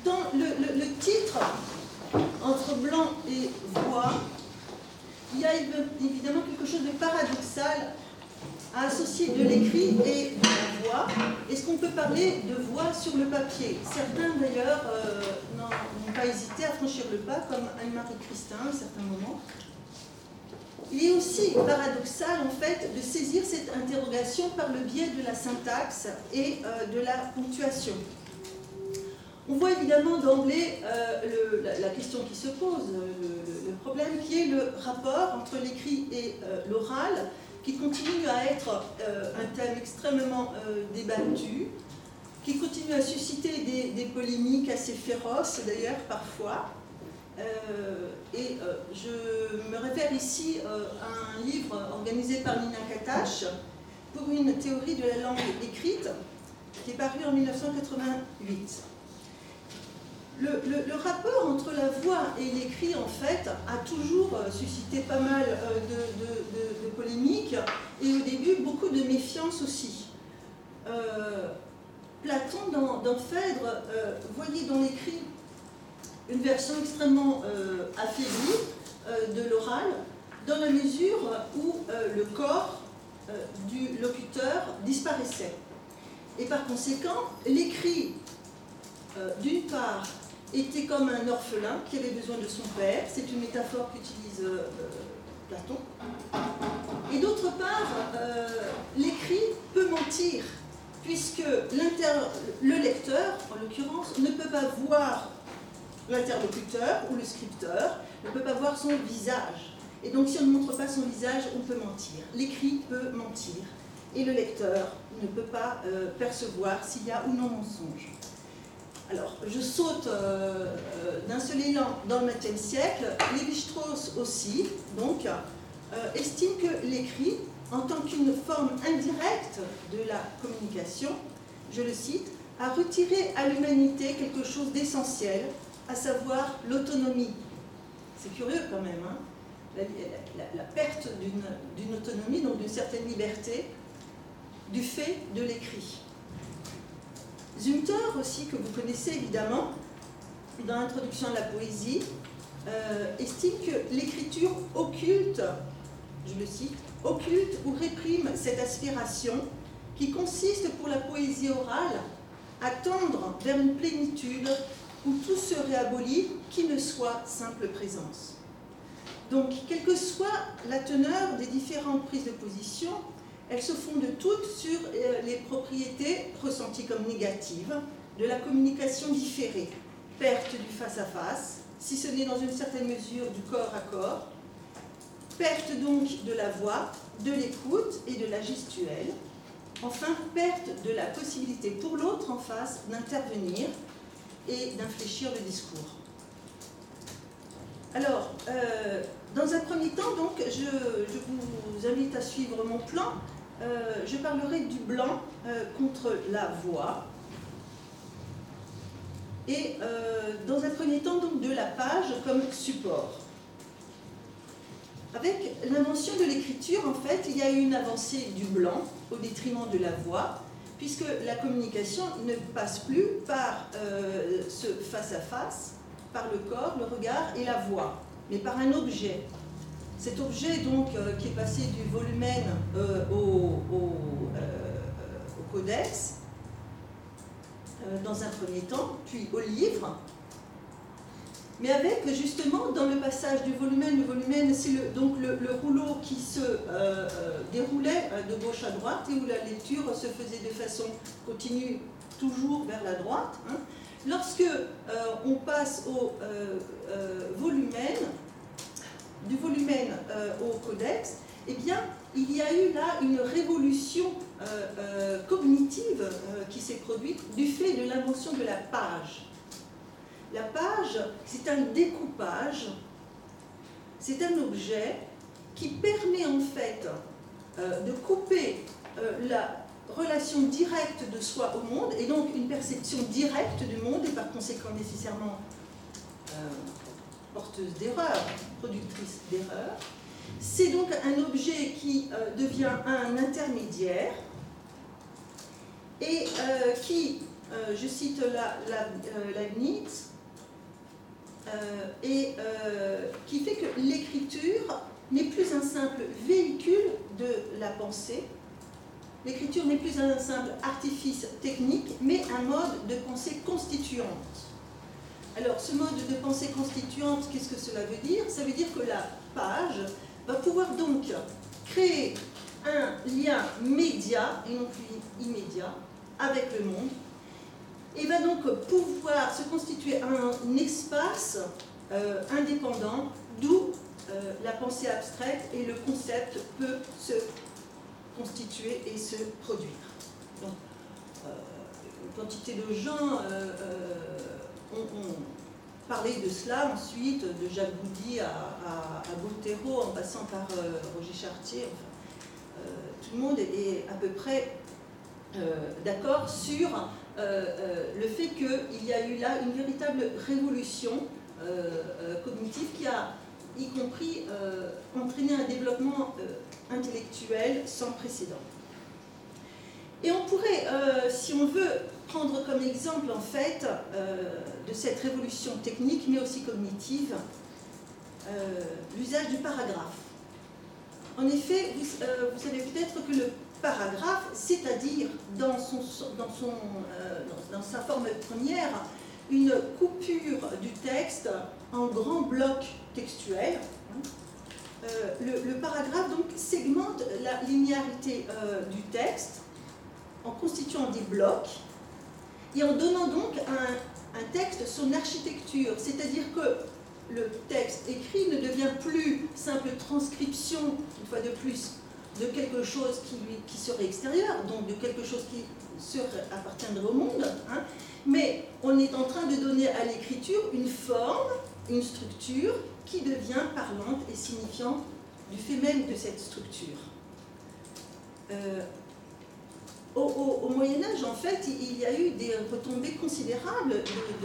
Dans le titre, entre blanc et voix, il y a évidemment quelque chose de paradoxal à associer de l'écrit et de la voix. Est-ce qu'on peut parler de voix sur le papier? Certains d'ailleurs n'ont pas hésité à franchir le pas, comme Anne-Marie Christin à un certain moment. Il est aussi paradoxal en fait de saisir cette interrogation par le biais de la syntaxe et de la ponctuation. On voit évidemment d'emblée la question qui se pose, le problème qui est le rapport entre l'écrit et l'oral, qui continue à être un thème extrêmement débattu, qui continue à susciter des polémiques assez féroces d'ailleurs parfois. Je me réfère ici à un livre organisé par Nina Katash pour une théorie de la langue écrite qui est paru en 1988. Le rapport entre la voix et l'écrit, en fait, a toujours suscité pas mal de polémiques et au début beaucoup de méfiance aussi. Platon, dans Phèdre, voyait dans l'écrit une version extrêmement affaiblie de l'oral, dans la mesure où le corps du locuteur disparaissait. Et par conséquent, l'écrit, d'une part, était comme un orphelin qui avait besoin de son père, c'est une métaphore qu'utilise Platon, et d'autre part, l'écrit peut mentir, puisque le lecteur, en l'occurrence, ne peut pas voir l'interlocuteur ou le scripteur, ne peut pas voir son visage. Et donc si on ne montre pas son visage, on peut mentir. L'écrit peut mentir, et le lecteur ne peut pas percevoir s'il y a ou non mensonge. Alors, je saute d'un seul élan dans le XXe siècle. Lévi-Strauss aussi, donc, estime que l'écrit, en tant qu'une forme indirecte de la communication, je le cite, a retiré à l'humanité quelque chose d'essentiel, à savoir l'autonomie. C'est curieux quand même, hein, la perte d'une autonomie, donc d'une certaine liberté, du fait de l'écrit. Zumthor aussi, que vous connaissez évidemment, dans l'introduction à la poésie, estime que l'écriture occulte, je le cite, occulte ou réprime cette aspiration qui consiste pour la poésie orale à tendre vers une plénitude où tout serait aboli, qui ne soit simple présence. Donc, quelle que soit la teneur des différentes prises de position, elles se fondent toutes sur les propriétés ressenties comme négatives de la communication différée, perte du face-à-face, si ce n'est dans une certaine mesure du corps à corps, perte donc de la voix, de l'écoute et de la gestuelle, enfin perte de la possibilité pour l'autre en face d'intervenir et d'infléchir le discours. Alors, dans un premier temps, donc, je vous invite à suivre mon plan. Je parlerai du blanc contre la voix. Et dans un premier temps, donc, de la page comme support. Avec l'invention de l'écriture, en fait, il y a eu une avancée du blanc au détriment de la voix, puisque la communication ne passe plus par ce face-à-face, par le corps, le regard et la voix, mais par un objet. Cet objet, donc, qui est passé du volumen au codex, dans un premier temps, puis au livre, mais avec, justement, dans le passage du volumen, c'est donc le rouleau qui se déroulait de gauche à droite et où la lecture se faisait de façon continue, toujours vers la droite. Hein. Lorsque on passe au volumen, du volumen au codex, eh bien, il y a eu là une révolution cognitive qui s'est produite du fait de l'invention de la page. La page, c'est un découpage, c'est un objet qui permet en fait de couper la relation directe de soi au monde, et donc une perception directe du monde, et par conséquent nécessairement porteuse d'erreurs, productrice d'erreurs. C'est donc un objet qui devient un intermédiaire et qui je cite Leibniz, qui fait que l'écriture n'est plus un simple véhicule de la pensée. L'écriture n'est plus un simple artifice technique, mais un mode de pensée constituante. Alors, ce mode de pensée constituante, qu'est-ce que cela veut dire? Ça veut dire que la page va pouvoir donc créer un lien média, et non plus immédiat, avec le monde, et va donc pouvoir se constituer un espace indépendant, d'où la pensée abstraite et le concept peut se constituer et se produire. Donc, une quantité de gens ont parlé de cela ensuite, de Jacques Boudy à Bottero, en passant par Roger Chartier. Enfin, tout le monde est à peu près d'accord sur le fait qu'il y a eu là une véritable révolution cognitive qui a, y compris, entraîné un développement intellectuel sans précédent. Et on pourrait, si on veut, prendre comme exemple en fait de cette révolution technique mais aussi cognitive, l'usage du paragraphe. En effet, vous savez peut-être que le paragraphe, c'est-à-dire dans sa forme première, une coupure du texte en grands blocs textuels. Le paragraphe donc segmente la linéarité du texte en constituant des blocs et en donnant donc à un texte son architecture, c'est-à-dire que le texte écrit ne devient plus simple transcription, une fois de plus, de quelque chose qui serait extérieur, donc de quelque chose qui appartiendrait au monde, hein, mais on est en train de donner à l'écriture une forme, une structure qui devient parlante et signifiante du fait même de cette structure. Au Moyen-Âge, en fait, il y a eu des retombées considérables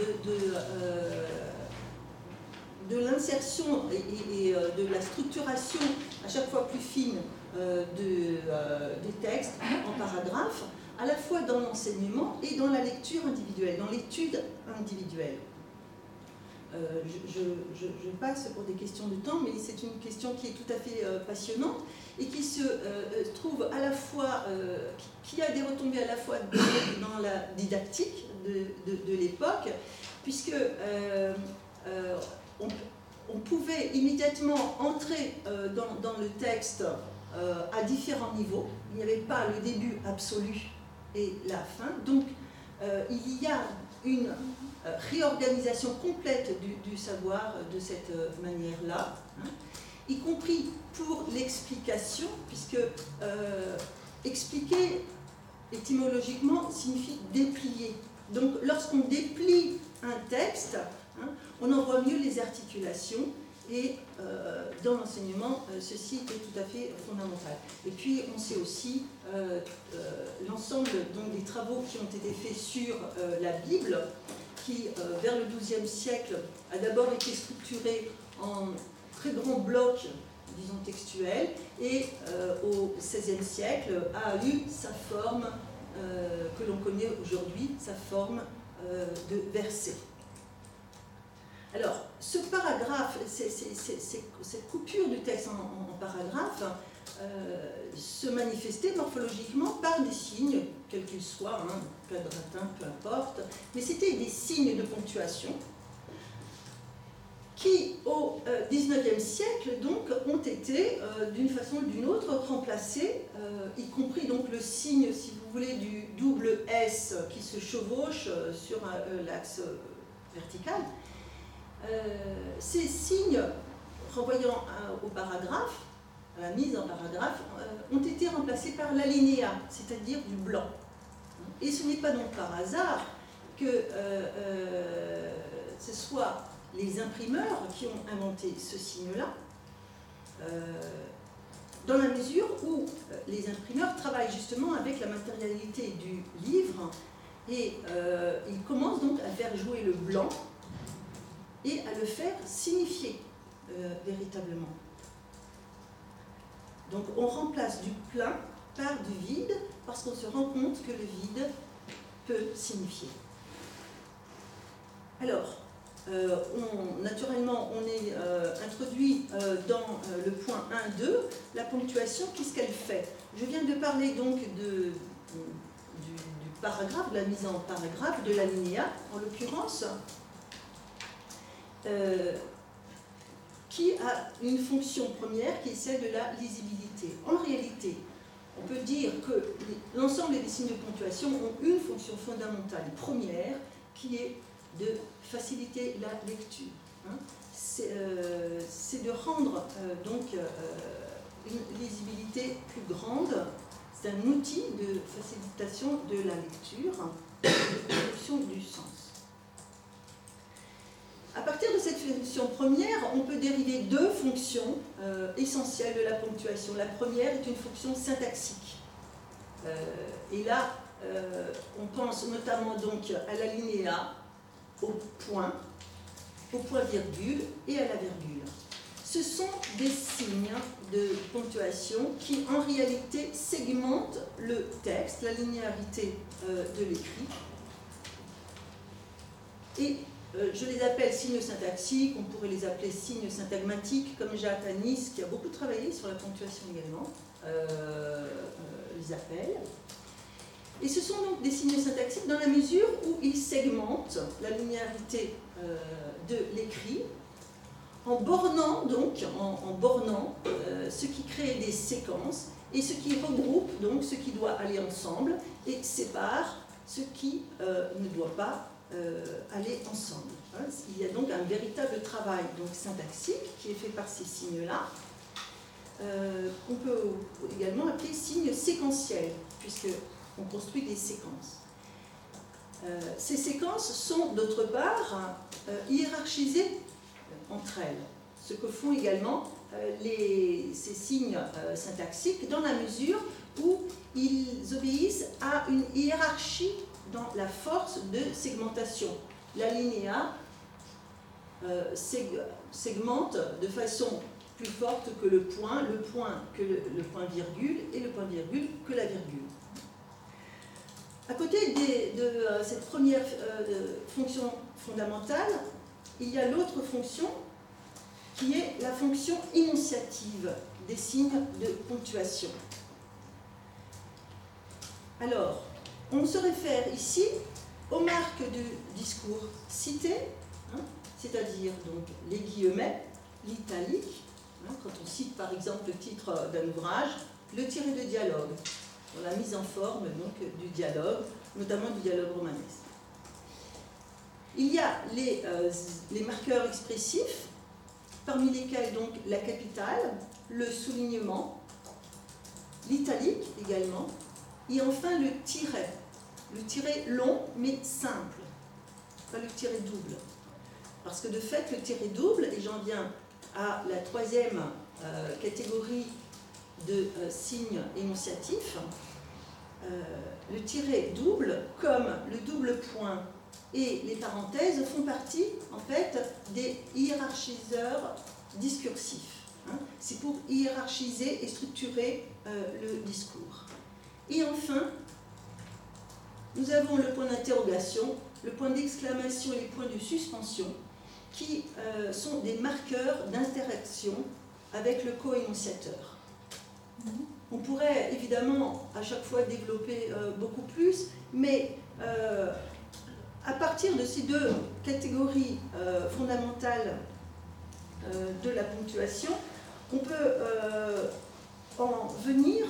de l'insertion et de la structuration à chaque fois plus fine des textes en paragraphes, à la fois dans l'enseignement et dans la lecture individuelle, dans l'étude individuelle. Je passe pour des questions de temps, mais c'est une question qui est tout à fait passionnante et qui se trouve à la fois, qui a des retombées à la fois dans la didactique de l'époque, puisque on pouvait immédiatement entrer dans le texte à différents niveaux. Il n'y avait pas le début absolu et la fin. Donc, il y a une réorganisation complète du savoir de cette manière-là, hein, y compris pour l'explication, puisque expliquer étymologiquement signifie déplier. Donc, lorsqu'on déplie un texte, hein, on en voit mieux les articulations. Et dans l'enseignement, ceci est tout à fait fondamental. Et puis, on sait aussi l'ensemble des travaux qui ont été faits sur la Bible, qui, vers le XIIe siècle, a d'abord été structurée en très grands blocs, disons, textuels, et au XVIe siècle a eu sa forme que l'on connaît aujourd'hui, sa forme de verset. Alors, ce paragraphe, cette coupure du texte en paragraphe se manifestait morphologiquement par des signes, quels qu'ils soient, hein, quadratin, peu importe, mais c'était des signes de ponctuation qui, au XIXe siècle, donc, ont été, d'une façon ou d'une autre, remplacés, y compris donc le signe, si vous voulez, du double S qui se chevauche sur l'axe vertical. Ces signes renvoyant au paragraphe, à la mise en paragraphe, ont été remplacés par l'alinéa, c'est-à-dire du blanc. Et ce n'est pas donc par hasard que ce soit les imprimeurs qui ont inventé ce signe-là, dans la mesure où les imprimeurs travaillent justement avec la matérialité du livre et ils commencent donc à faire jouer le blanc et à le faire signifier véritablement. Donc on remplace du plein par du vide parce qu'on se rend compte que le vide peut signifier. Alors, naturellement, on est introduit dans le point 1.2, la ponctuation, qu'est-ce qu'elle fait? Je viens de parler donc du paragraphe, de la mise en paragraphe, de l'alinéa, en l'occurrence, qui a une fonction première qui est celle de la lisibilité. En réalité, on peut dire que l'ensemble des signes de ponctuation ont une fonction fondamentale première qui est de faciliter la lecture. Hein. C'est de rendre donc une lisibilité plus grande. C'est un outil de facilitation de la lecture, de production du sens. À partir de cette fonction première, on peut dériver deux fonctions essentielles de la ponctuation. La première est une fonction syntaxique. Et là, on pense notamment donc à l'alinéa, au point virgule et à la virgule. Ce sont des signes de ponctuation qui en réalité segmentent le texte, la linéarité de l'écrit. Et je les appelle signes syntaxiques, on pourrait les appeler signes syntagmatiques, comme Jacques Anis, qui a beaucoup travaillé sur la ponctuation également, les appelle. Et ce sont donc des signes syntaxiques dans la mesure où ils segmentent la linéarité de l'écrit en bornant donc, en bornant ce qui crée des séquences et ce qui regroupe donc ce qui doit aller ensemble et sépare ce qui ne doit pas aller ensemble. Hein. Il y a donc un véritable travail donc, syntaxique qui est fait par ces signes-là. On peut également appeler signes séquentiels, puisqu'on construit des séquences. Ces séquences sont d'autre part hiérarchisées entre elles, ce que font également ces signes syntaxiques dans la mesure où ils obéissent à une hiérarchie dans la force de segmentation. L'alinéa segmente de façon plus forte que le point que le point virgule et le point virgule que la virgule. À côté de cette première fonction fondamentale, il y a l'autre fonction qui est la fonction énonciative des signes de ponctuation. Alors, on se réfère ici aux marques de discours citées, hein, c'est-à-dire donc les guillemets, l'italique, hein, quand on cite par exemple le titre d'un ouvrage, le tiré de dialogue, pour la mise en forme donc, du dialogue, notamment du dialogue romanesque. Il y a les marqueurs expressifs, parmi lesquels donc la capitale, le soulignement, l'italique également, et enfin le tiret long mais simple, pas le tiret double. Parce que de fait, le tiret double, et j'en viens à la troisième catégorie de signes énonciatifs, le tiret double, comme le double point et les parenthèses, font partie en fait des hiérarchiseurs discursifs. Hein. C'est pour hiérarchiser et structurer le discours. Et enfin, nous avons le point d'interrogation, le point d'exclamation et les points de suspension, qui sont des marqueurs d'interaction avec le co-énonciateur. On pourrait évidemment à chaque fois développer beaucoup plus, mais à partir de ces deux catégories fondamentales de la ponctuation, on peut en venir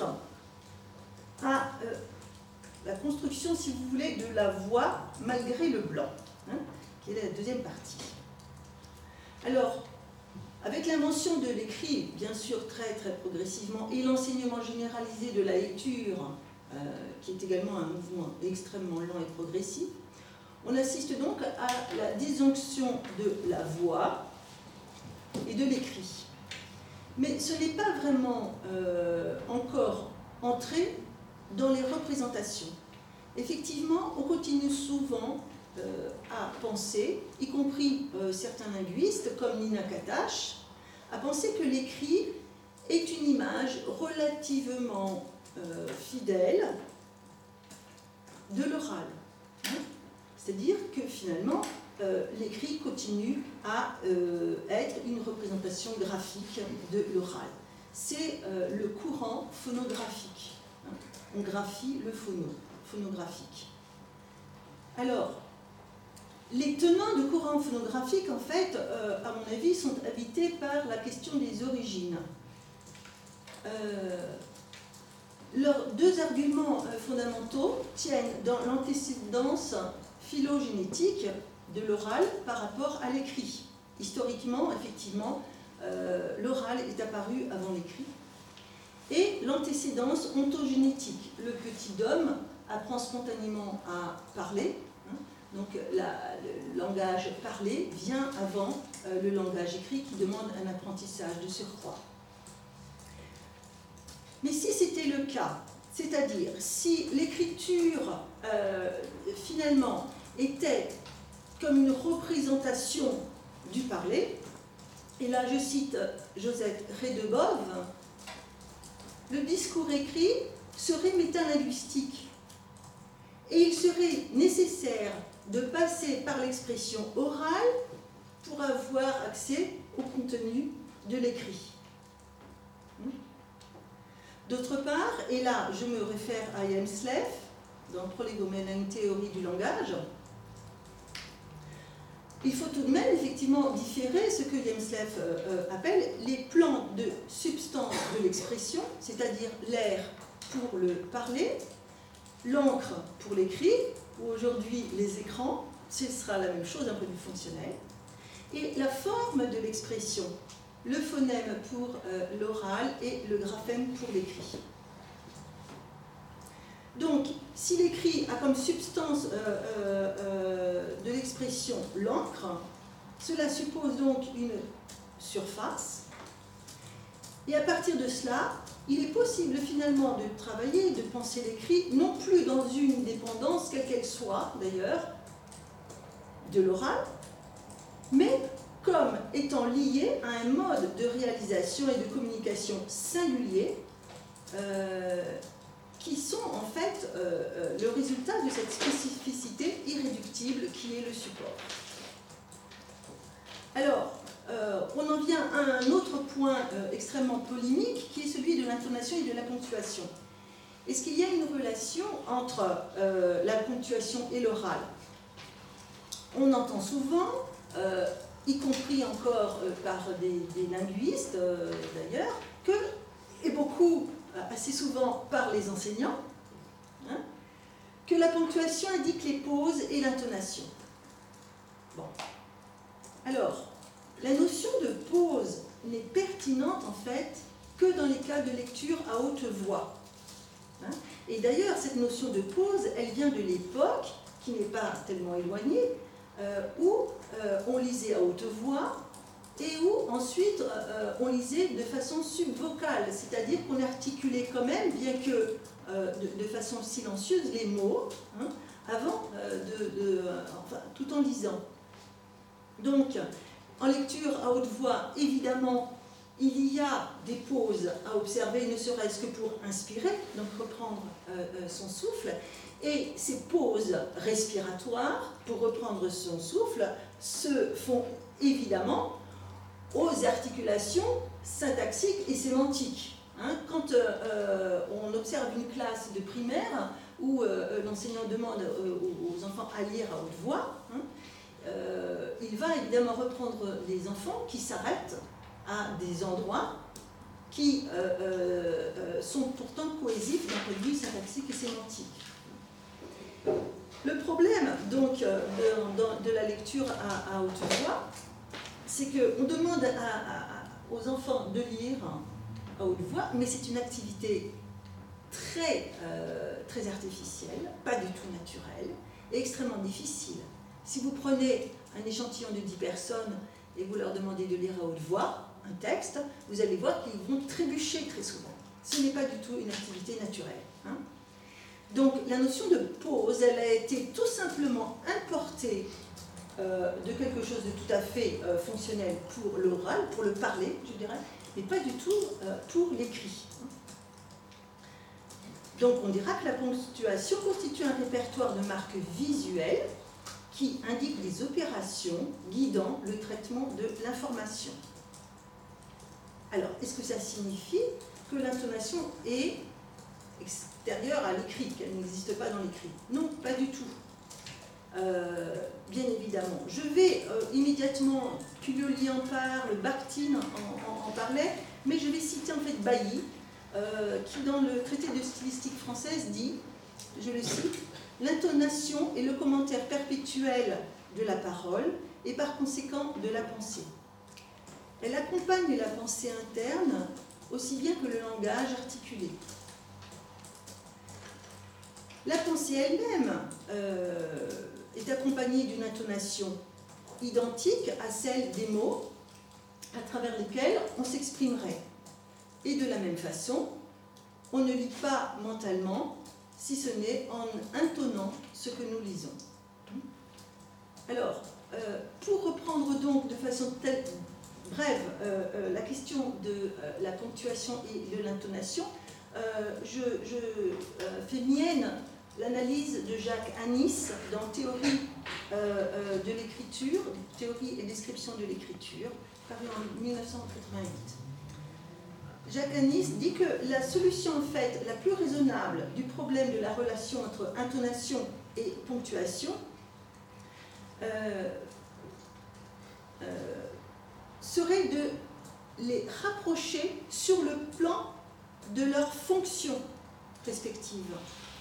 à la construction, si vous voulez, de la voix malgré le blanc, hein, qui est la deuxième partie. Alors, avec l'invention de l'écrit, bien sûr très très progressivement, et l'enseignement généralisé de la lecture, qui est également un mouvement extrêmement lent et progressif, on assiste donc à la disjonction de la voix et de l'écrit. Mais ce n'est pas vraiment encore entré dans les représentations. Effectivement, on continue souvent à penser, y compris certains linguistes comme Nina Katash, à penser que l'écrit est une image relativement fidèle de l'oral. C'est-à-dire que finalement, l'écrit continue à être une représentation graphique de l'oral. C'est le courant phonographique. Hein. On graphie le phonographique. Alors, les tenants de courant phonographique, en fait, à mon avis, sont habités par la question des origines. Leurs deux arguments fondamentaux tiennent dans l'antécédence phylogénétique de l'oral par rapport à l'écrit. Historiquement, effectivement, l'oral est apparu avant l'écrit. Et l'antécédence ontogénétique. Le petit homme apprend spontanément à parler. Donc le langage parlé vient avant le langage écrit qui demande un apprentissage de surcroît. Mais si c'était le cas, c'est-à-dire si l'écriture finalement était comme une représentation du parler, et là je cite Josette Redebov, le discours écrit serait métalinguistique et il serait nécessaire de passer par l'expression orale pour avoir accès au contenu de l'écrit. D'autre part, et là je me réfère à Ian Sleff, dans Prolegomena, une théorie du langage, il faut tout de même effectivement différer ce que Ian Sleff appelle les plans de substance de l'expression, c'est-à-dire l'air pour le parler, l'encre pour l'écrit, ou aujourd'hui les écrans, ce sera la même chose d'un point de vue fonctionnel, et la forme de l'expression, le phonème pour l'oral et le graphème pour l'écrit. Donc, si l'écrit a comme substance de l'expression l'encre, cela suppose donc une surface, et à partir de cela, il est possible finalement de travailler, de penser l'écrit, non plus dans une dépendance, quelle qu'elle soit d'ailleurs, de l'oral, mais comme étant lié à un mode de réalisation et de communication singulier qui sont en fait le résultat de cette spécificité irréductible qui est le support. Alors, on en vient à un autre point extrêmement polémique qui est celui de l'intonation et de la ponctuation. Est-ce qu'il y a une relation entre la ponctuation et l'oral? On entend souvent, y compris encore par des linguistes d'ailleurs, et beaucoup, assez souvent par les enseignants, hein, que la ponctuation indique les pauses et l'intonation. Bon. Alors, la notion de pause n'est pertinente en fait que dans les cas de lecture à haute voix. Hein. Et d'ailleurs, cette notion de pause, elle vient de l'époque, qui n'est pas tellement éloignée, où on lisait à haute voix et où ensuite on lisait de façon subvocale, c'est-à-dire qu'on articulait quand même, bien que de façon silencieuse, les mots, hein, avant, enfin, tout en lisant. Donc, en lecture à haute voix, évidemment, il y a des pauses à observer, ne serait-ce que pour inspirer, donc reprendre son souffle. Et ces pauses respiratoires, pour reprendre son souffle, se font évidemment aux articulations syntaxiques et sémantiques. Hein, quand on observe une classe de primaire où l'enseignant demande aux enfants à lire à haute voix, hein, il va évidemment reprendre des enfants qui s'arrêtent à des endroits qui sont pourtant cohésifs d'un point de vue syntaxique et sémantique. Le problème donc de la lecture à haute voix, c'est qu'on demande aux enfants de lire à haute voix, mais c'est une activité très artificielle, pas du tout naturelle, et extrêmement difficile. Si vous prenez un échantillon de 10 personnes et vous leur demandez de lire à haute voix un texte, vous allez voir qu'ils vont trébucher très souvent. Ce n'est pas du tout une activité naturelle. Hein. Donc la notion de pause, elle a été tout simplement importée de quelque chose de tout à fait fonctionnel pour l'oral, pour le parler, je dirais, mais pas du tout pour l'écrit. Donc on dira que la ponctuation constitue un répertoire de marques visuelles qui indique les opérations guidant le traitement de l'information. Alors, est-ce que ça signifie que l'intonation est extérieure à l'écrit, qu'elle n'existe pas dans l'écrit? Non, pas du tout. Bien évidemment. Je vais immédiatement, Cuglioli en parle, Bakhtin en parlait, mais je vais citer en fait Bailly, qui dans le traité de stylistique française dit, je le cite, « L'intonation est le commentaire perpétuel de la parole et par conséquent de la pensée. Elle accompagne la pensée interne aussi bien que le langage articulé. La pensée elle-même est accompagnée d'une intonation identique à celle des mots à travers lesquels on s'exprimerait. Et de la même façon, on ne lit pas mentalement, si ce n'est en intonnant ce que nous lisons. » Alors, pour reprendre donc de façon brève la question de la ponctuation et de l'intonation, je fais mienne l'analyse de Jacques Annis dans Théorie de l'écriture, Théorie et description de l'écriture, paru en 1988. Jacques Annis dit que la solution en fait la plus raisonnable du problème de la relation entre intonation et ponctuation serait de les rapprocher sur le plan de leurs fonctions respectives.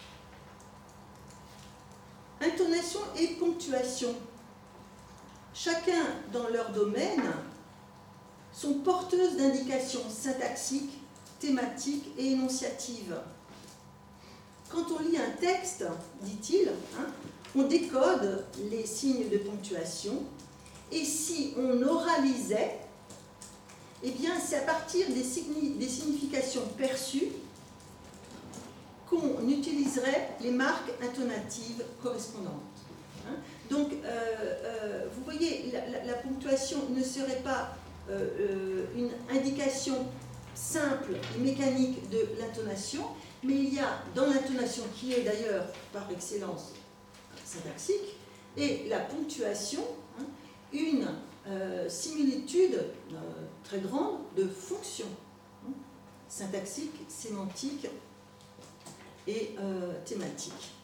Intonation et ponctuation, chacun dans leur domaine, sont porteuses d'indications syntaxiques, thématiques et énonciatives. Quand on lit un texte, dit-il, on décode les signes de ponctuation, et si on oralisait, eh bien c'est à partir des significations perçues qu'on utiliserait les marques intonatives correspondantes. Donc, vous voyez, la ponctuation ne serait pas une indication simple et mécanique de l'intonation, mais il y a dans l'intonation, qui est d'ailleurs par excellence syntaxique, et la ponctuation, une similitude très grande de fonctions syntaxiques, sémantiques et thématiques.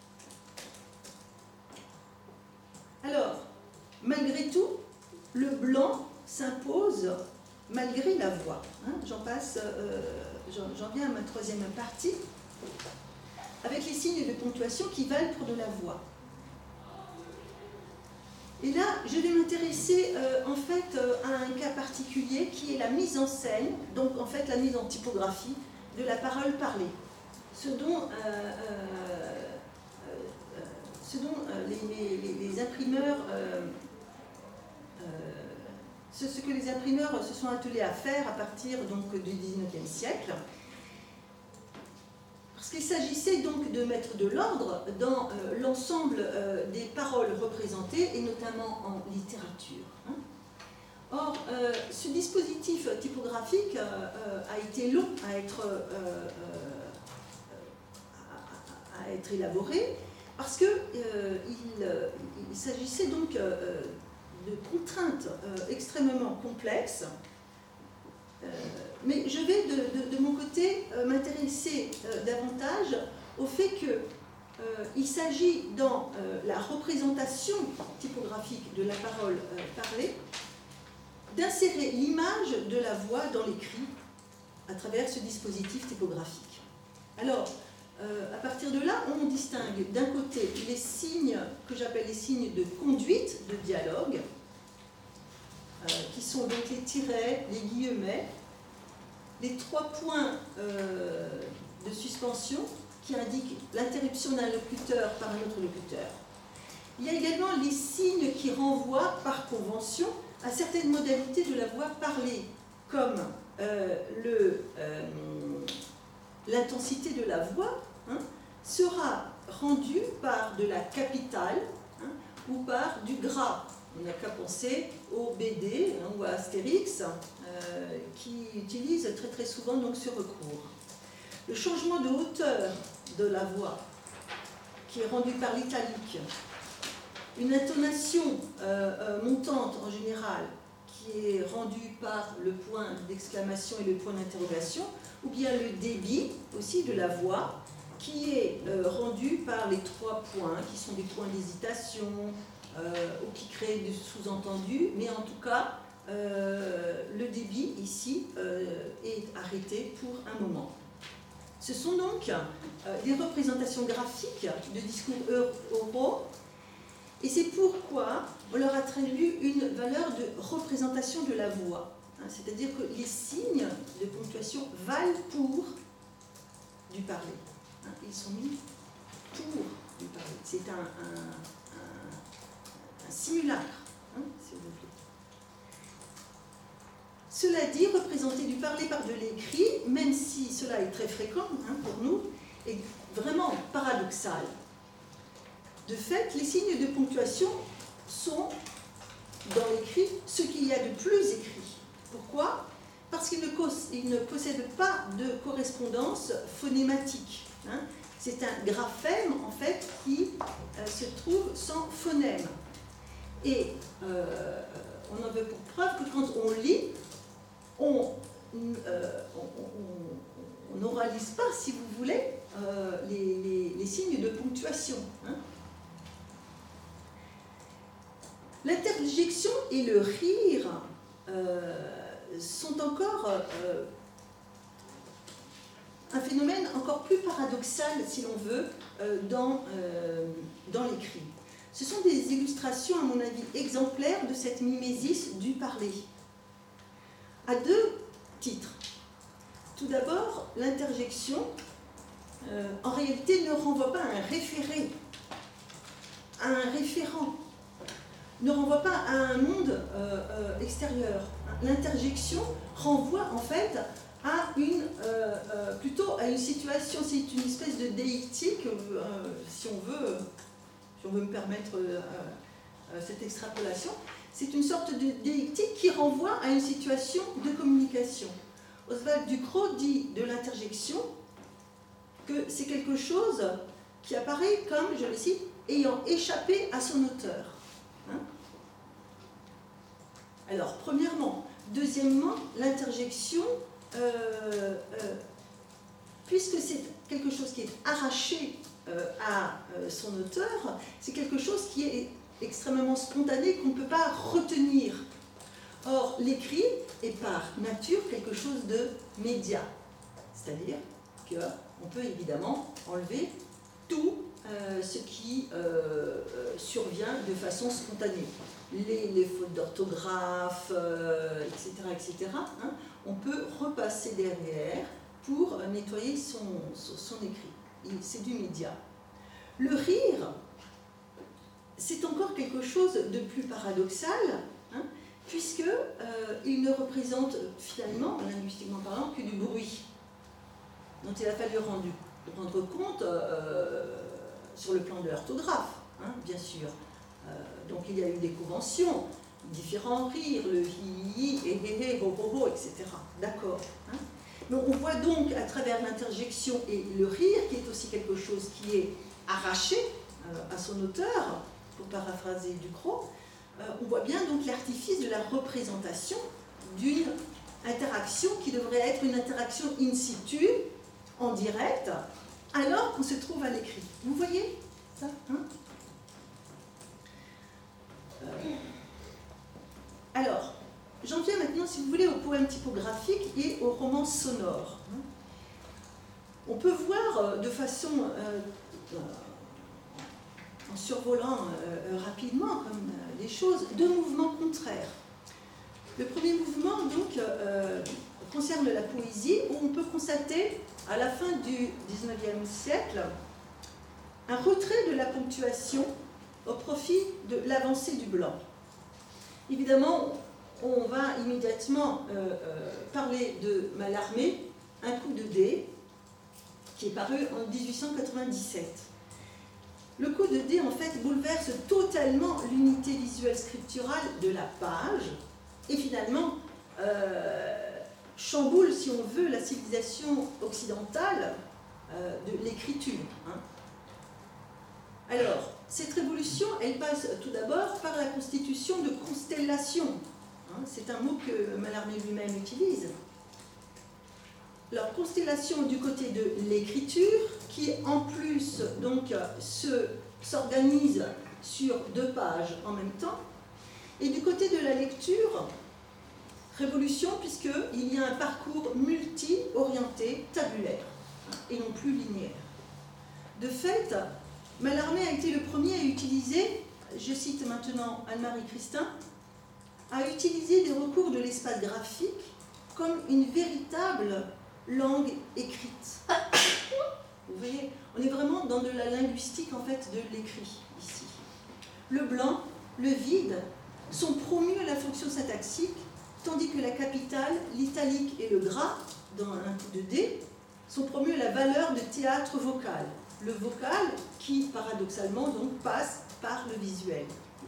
Alors, malgré tout, le blanc s'impose malgré la voix. J'en viens à ma troisième partie, avec les signes de ponctuation qui valent pour de la voix. Et là, je vais m'intéresser en fait à un cas particulier qui est la mise en scène, donc en fait la mise en typographie de la parole parlée. Ce dont les imprimeurs, ce que les imprimeurs se sont attelés à faire à partir donc, du XIXe siècle. Parce qu'il s'agissait donc de mettre de l'ordre dans l'ensemble des paroles représentées, et notamment en littérature. Or, ce dispositif typographique a été long à être élaboré, parce qu'il s'agissait donc de contraintes extrêmement complexes. Mais je vais de mon côté m'intéresser davantage au fait qu'il s'agit dans la représentation typographique de la parole parlée d'insérer l'image de la voix dans l'écrit à travers ce dispositif typographique. Alors, à partir de là, on distingue d'un côté les signes que j'appelle les signes de conduite de dialogue, qui sont donc les tirets, les guillemets, les 3 points de suspension qui indiquent l'interruption d'un locuteur par un autre locuteur. Il y a également les signes qui renvoient par convention à certaines modalités de la voix parlée, comme l'intensité de la voix sera rendue par de la capitale ou par du gras. On n'a qu'à penser au BD ou à Astérix qui utilisent très très souvent donc, ce recours. Le changement de hauteur de la voix qui est rendu par l'italique une intonation montante en général, qui est rendue par le point d'exclamation et le point d'interrogation, ou bien le débit aussi de la voix, qui est rendu par les 3 points, qui sont des points d'hésitation, ou qui créent des sous-entendus, mais en tout cas, le débit ici est arrêté pour un moment. Ce sont donc des représentations graphiques de discours oraux, et c'est pourquoi on leur attribue une valeur de représentation de la voix. C'est-à-dire que les signes de ponctuation valent pour du parler. Ils sont mis pour du parler. C'est un simulacre, si vous voulez. Cela dit, représenter du parler par de l'écrit, même si cela est très fréquent pour nous, est vraiment paradoxal. De fait, les signes de ponctuation sont, dans l'écrit, ce qu'il y a de plus écrit. Pourquoi ? Parce qu'ils ne possèdent pas de correspondance phonématique. C'est un graphème, en fait, qui se trouve sans phonème. Et on en veut pour preuve que quand on lit, on n'oralise pas, si vous voulez, les signes de ponctuation. L'interjection et le rire sont encore un phénomène encore plus paradoxal, si l'on veut, dans l'écrit. Ce sont des illustrations, à mon avis, exemplaires de cette mimésis du parler. À 2 titres. Tout d'abord, l'interjection, en réalité, ne renvoie pas à un référé, à un référent, ne renvoie pas à un monde extérieur. L'interjection renvoie en fait à plutôt à une situation, c'est une espèce de déictique, si on veut me permettre cette extrapolation, c'est une sorte de déictique qui renvoie à une situation de communication. Oswald Ducrot dit de l'interjection que c'est quelque chose qui apparaît comme, je le cite, ayant échappé à son auteur. Alors, premièrement. Deuxièmement, l'interjection, puisque c'est quelque chose qui est arraché à son auteur, c'est quelque chose qui est extrêmement spontané, qu'on ne peut pas retenir. Or, l'écrit est par nature quelque chose de média. C'est-à-dire qu'on peut évidemment enlever tout ce qui survient de façon spontanée. Les fautes d'orthographe, etc. On peut repasser derrière pour nettoyer son écrit. C'est du média. Le rire, c'est encore quelque chose de plus paradoxal, puisqu'il ne représente finalement, linguistiquement parlant, que du bruit dont il a fallu rendre compte sur le plan de l'orthographe, bien sûr. Donc il y a eu des conventions, différents rires, le hi, hé, hé, hé, ho, ho, ho, etc. D'accord. Mais on voit donc à travers l'interjection et le rire, qui est aussi quelque chose qui est arraché à son auteur, pour paraphraser Ducrot, on voit bien donc l'artifice de la représentation d'une interaction qui devrait être une interaction in situ, en direct, alors qu'on se trouve à l'écrit. Vous voyez ça, Alors, j'en viens maintenant, si vous voulez, au poème typographique et au roman sonore. On peut voir de façon, en survolant rapidement comme les choses, 2 mouvements contraires. Le premier mouvement, donc, concerne la poésie, où on peut constater, à la fin du XIXe siècle, un retrait de la ponctuation au profit de l'avancée du blanc. Évidemment, on va immédiatement parler de Mallarmé, Un coup de dé, qui est paru en 1897. Le coup de dé, en fait, bouleverse totalement l'unité visuelle scripturale de la page et finalement chamboule, si on veut, la civilisation occidentale de l'écriture. Alors, cette révolution, elle passe tout d'abord par la constitution de constellations. Hein, c'est un mot que Mallarmé lui-même utilise. Alors, constellation du côté de l'écriture, qui en plus donc s'organise sur 2 pages en même temps, et du côté de la lecture, révolution puisqu'il y a un parcours multi-orienté, tabulaire, et non plus linéaire. De fait, Mallarmé a été le premier à utiliser, je cite maintenant Anne-Marie Christin, à utiliser des recours de l'espace graphique comme une véritable langue écrite. Vous voyez, on est vraiment dans de la linguistique en fait de l'écrit ici. Le blanc, le vide sont promus à la fonction syntaxique, tandis que la capitale, l'italique et le gras, dans un coup de dé, sont promus à la valeur de théâtre vocal. Le vocal qui, paradoxalement, donc, passe par le visuel.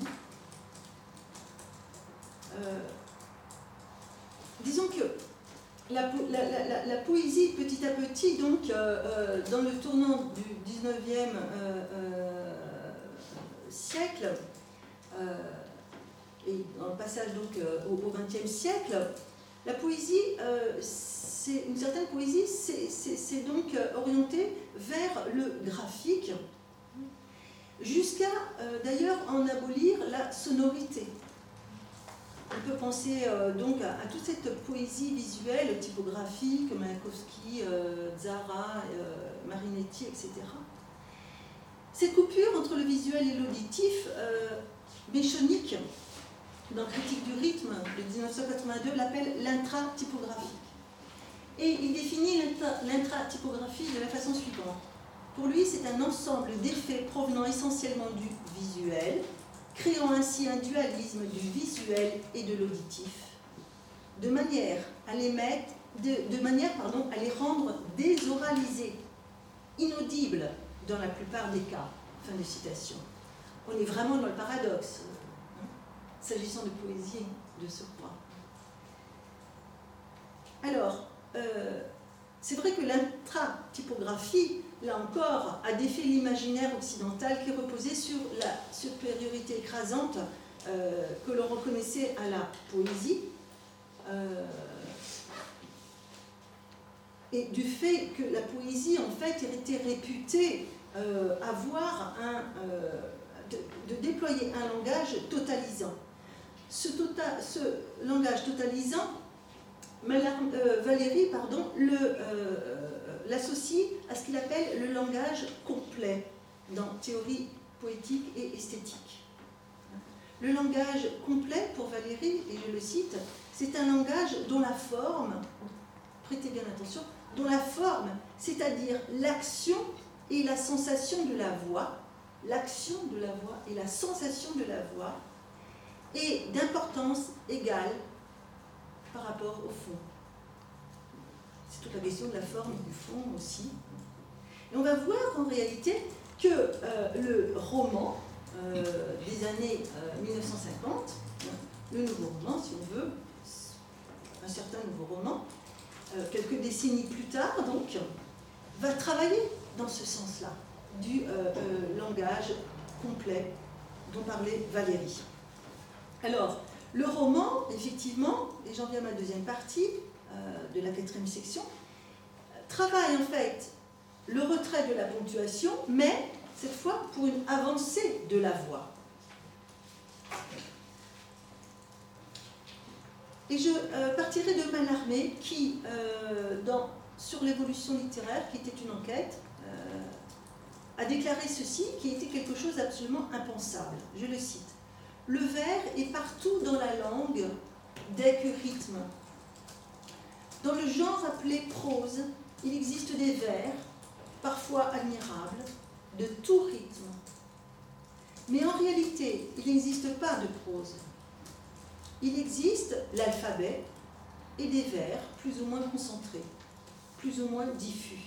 Disons que la poésie, petit à petit, donc, dans le tournant du 19e siècle, et dans le passage donc, au XXe siècle, la poésie, une certaine poésie, c'est donc orientée vers le graphique, jusqu'à d'ailleurs en abolir la sonorité. On peut penser donc à toute cette poésie visuelle, typographique, Mayakovsky, Zara, Marinetti, etc. Cette coupure entre le visuel et l'auditif, Béchonic, dans Critique du rythme de 1982, l'appelle l'intra-typographique. Et il définit l'intra-typographie de la façon suivante. Pour lui, c'est un ensemble d'effets provenant essentiellement du visuel, créant ainsi un dualisme du visuel et de l'auditif, de manière à les rendre désoralisés, inaudibles dans la plupart des cas. Fin de citation. On est vraiment dans le paradoxe, s'agissant de poésie de surcroît. Alors, c'est vrai que l'intra-typographie, là encore, a défait l'imaginaire occidental qui reposait sur la supériorité écrasante que l'on reconnaissait à la poésie, et du fait que la poésie, en fait, était réputée de déployer un langage totalisant. Ce langage totalisant, Valéry l'associe à ce qu'il appelle le langage complet dans théorie poétique et esthétique. Le langage complet, pour Valéry, et je le cite, c'est un langage dont la forme, prêtez bien attention, dont la forme, c'est-à-dire l'action et la sensation de la voix, l'action de la voix et la sensation de la voix, est d'importance égale par rapport au fond. C'est toute la question de la forme et du fond aussi. Et on va voir en réalité que le roman des années 1950, le nouveau roman si on veut, un certain nouveau roman, quelques décennies plus tard donc, va travailler dans ce sens-là, du langage complet dont parlait Valéry. Alors, le roman, effectivement, et j'en viens à ma deuxième partie de la 4e section, travaille en fait le retrait de la ponctuation, mais cette fois pour une avancée de la voix. Et je partirai de Mallarmé qui, sur l'évolution littéraire, qui était une enquête, a déclaré ceci, qui était quelque chose d'absolument impensable. Je le cite. Le vers est partout dans la langue dès que rythme. Dans le genre appelé prose, il existe des vers, parfois admirables, de tout rythme. Mais en réalité, il n'existe pas de prose. Il existe l'alphabet et des vers plus ou moins concentrés, plus ou moins diffus.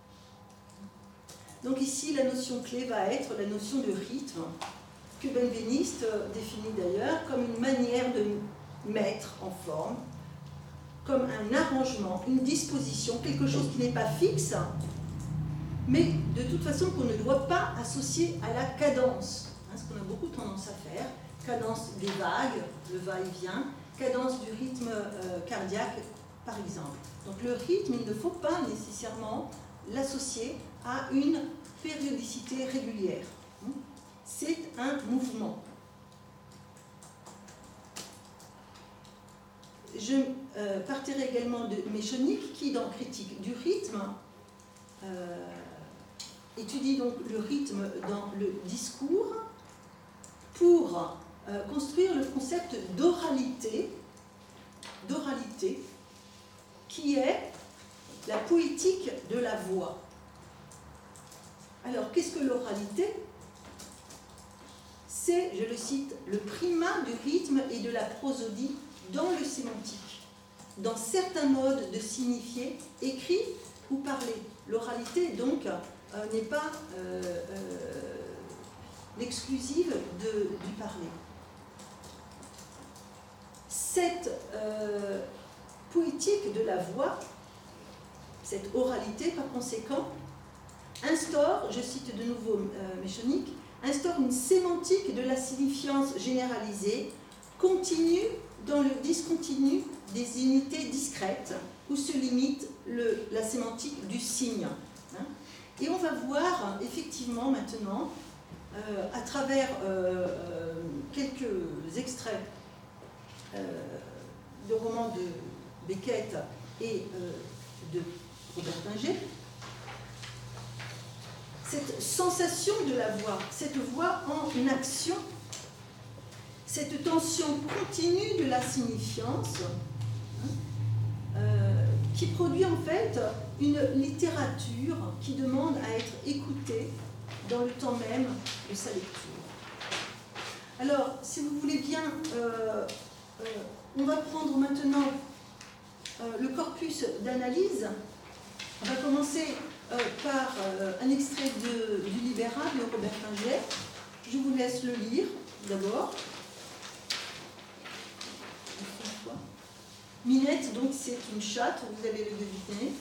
Donc ici, la notion clé va être la notion de rythme, que Benveniste définit d'ailleurs comme une manière de mettre en forme, comme un arrangement, une disposition, quelque chose qui n'est pas fixe, mais de toute façon qu'on ne doit pas associer à la cadence, hein, ce qu'on a beaucoup tendance à faire, cadence des vagues, le va-et-vient, cadence du rythme cardiaque, par exemple. Donc le rythme, il ne faut pas nécessairement l'associer à une périodicité régulière. C'est un mouvement. Je partirai également de Méchonic qui, dans Critique du rythme, étudie donc le rythme dans le discours pour construire le concept d'oralité, qui est la poétique de la voix. Alors, qu'est-ce que l'oralité? C'est, je le cite, le primat du rythme et de la prosodie dans le sémantique, dans certains modes de signifier, écrit ou parlé. L'oralité, donc, n'est pas l'exclusive du parler. Cette poétique de la voix, cette oralité, par conséquent, instaure, je cite de nouveau Méchonic, instaure une sémantique de la signifiance généralisée, continue dans le discontinu des unités discrètes, où se limite la sémantique du signe. Et on va voir effectivement maintenant, à travers quelques extraits de romans de Beckett et de Robert Inger, cette sensation de la voix, cette voix en action, cette tension continue de la signifiance, qui produit en fait une littérature qui demande à être écoutée dans le temps même de sa lecture. Alors, si vous voulez bien, on va prendre maintenant le corpus d'analyse. On va commencer par un extrait du Libéra de Robert Inger. Je vous laisse le lire d'abord. Minette, donc, c'est une chatte, vous allez le deviner.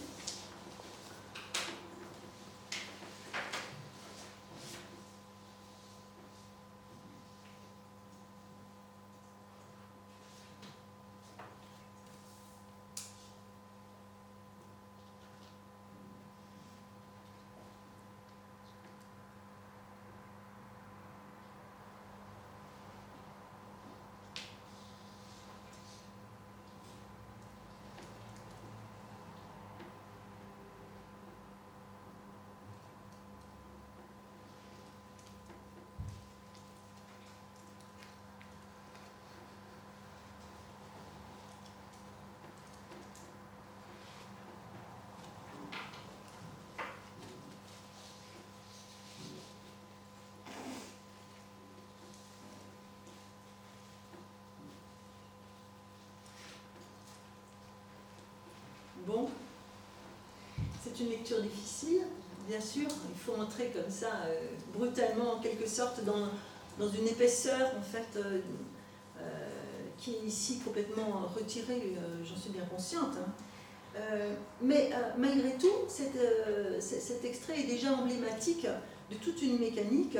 Bon, c'est une lecture difficile, bien sûr. Il faut entrer comme ça, brutalement, en quelque sorte, dans une épaisseur, en fait, qui est ici complètement retirée, j'en suis bien consciente. Hein. Mais malgré tout, cet extrait est déjà emblématique de toute une mécanique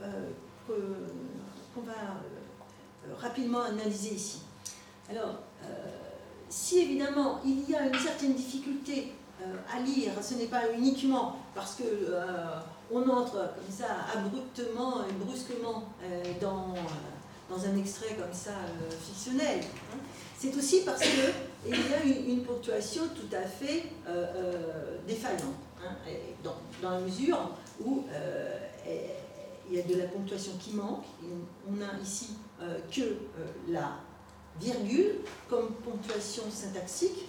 qu'on va rapidement analyser ici. Alors, si évidemment il y a une certaine difficulté à lire, ce n'est pas uniquement parce que on entre comme ça abruptement et brusquement dans un extrait comme ça fictionnel. Hein. C'est aussi parce qu'il y a une ponctuation tout à fait défaillante, hein, dans la mesure où il y a de la ponctuation qui manque. On a ici que la virgule comme ponctuation syntaxique.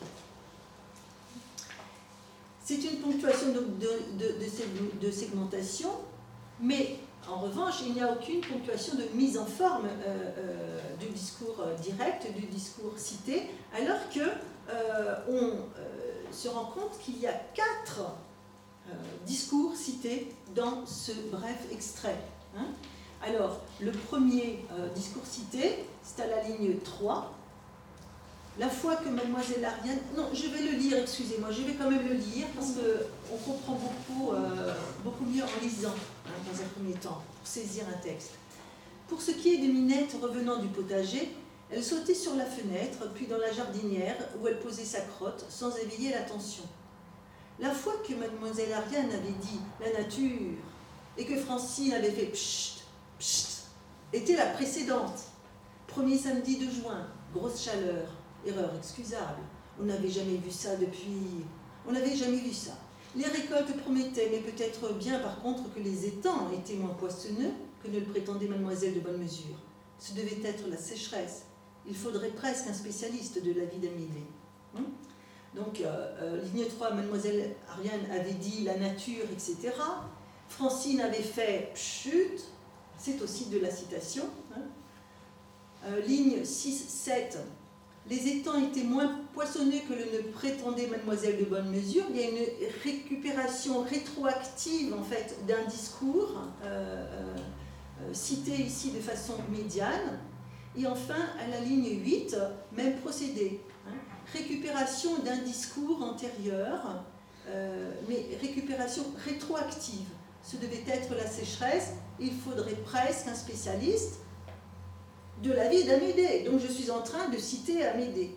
C'est une ponctuation de segmentation, mais en revanche, il n'y a aucune ponctuation de mise en forme du discours direct, du discours cité, alors qu'on se rend compte qu'il y a 4 discours cités dans ce bref extrait. Hein. Alors, le premier discours cité, c'est à la ligne 3. la fois que mademoiselle Ariane... Non, je vais le lire, excusez-moi, je vais quand même le lire parce qu'on comprend beaucoup mieux en lisant, hein, dans un premier temps, pour saisir un texte. Pour ce qui est de Minette revenant du potager, elle sautait sur la fenêtre, puis dans la jardinière où elle posait sa crotte, sans éveiller l'attention. La fois que mademoiselle Ariane avait dit « la nature » et que Francine avait fait « pchit, pchit » était la précédente. Premier samedi de juin, grosse chaleur, erreur excusable. On n'avait jamais vu ça depuis... On n'avait jamais vu ça. Les récoltes promettaient, mais peut-être bien par contre que les étangs étaient moins poissonneux que ne le prétendait mademoiselle de Bonne-Mesure. Ce devait être la sécheresse. Il faudrait presque un spécialiste de la vie d'Amédée. Donc, ligne 3, mademoiselle Ariane avait dit la nature, etc. Francine avait fait chute, c'est aussi de la citation. Ligne 6, 7, les étangs étaient moins poissonneux que le ne prétendait mademoiselle de Bonne-Mesure. Il y a une récupération rétroactive en fait d'un discours cité ici de façon médiane. Et enfin, à la ligne 8, même procédé. Récupération d'un discours antérieur, mais récupération rétroactive. Ce devait être la sécheresse. Il faudrait presque un spécialiste de la vie d'Amédée. Donc je suis en train de citer Amédée.